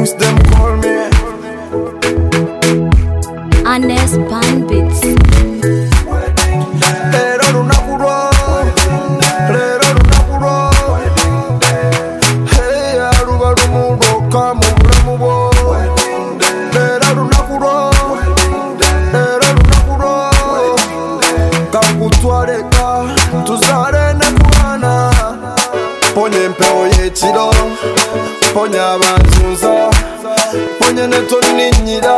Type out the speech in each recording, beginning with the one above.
things them call me. Honest Pan Beats. Lero lunakuro, lero lunakuro. Hey, aruba lumuro kamu lamubo. Lero lunakuro, lero lunakuro. Kakutwareka tuzare nekwana. Ponye mpeo yechiro, ponye abanzunza, ponye netoninyira.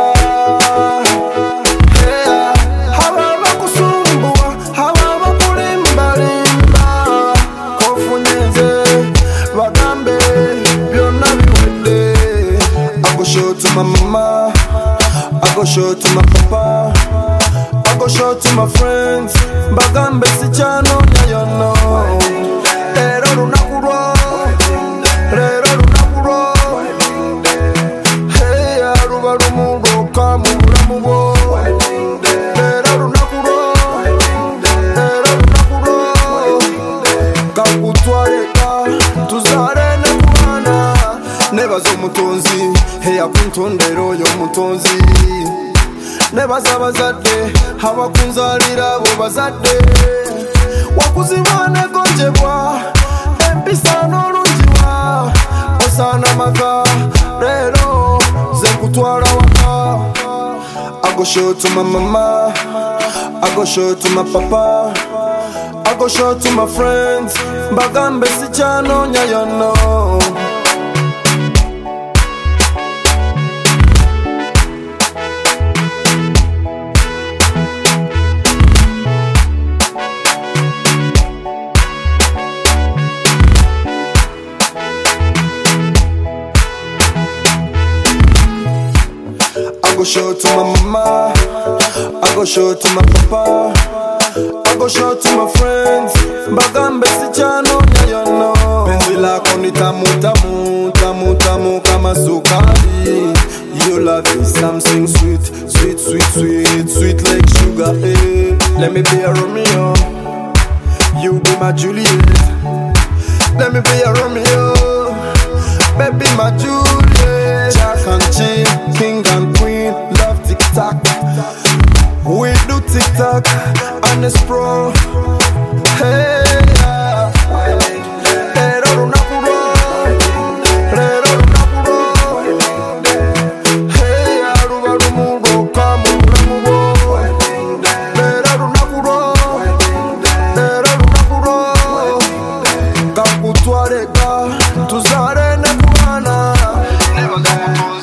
Show to my mama, I go show to my papa, I go show to my friends. Bagambe si chano nyayono. Lero lunakuro, lero lunakuro. Hey, aruba lumuro kamu lamubo. Lero lunakuro, lero lunakuro. Kakutwareka tuzare nekwana. Nebaza omutonzi eyakuntondera oyo omutonzi. Nebaza abazadde abakunzalira abo bazadde. Wakuzibwa negonjebwa empisa n'olungiwa. Osaana maka leero ze nkutwala waka. I go show to my mama, I go show to my papa, I go show to my friends. Bagambe si kyanoonya yono. I go show to my mama, I go show to my papa, I go show to my friends. Bagambe si kyanoonya yono. Penzi lako ni tamu tamu, tamu tamu kama sukari. Your love is something sweet, sweet, sweet, sweet, sweet like sugar, eh. Let me be a Romeo, you be my Juliet. Let me be a Romeo, baby my Juliet. Jack and Jill, king and queen, love TikTok. We do TikTok and it's pro. Hey, yeah. Lero lunakuro, lero lunakuro. Hey, aruba lumuro kamu lamubo. Lero lunakuro, lero lunakuro. Kakutwareka tuzare nekwana. Nebaza omutonzi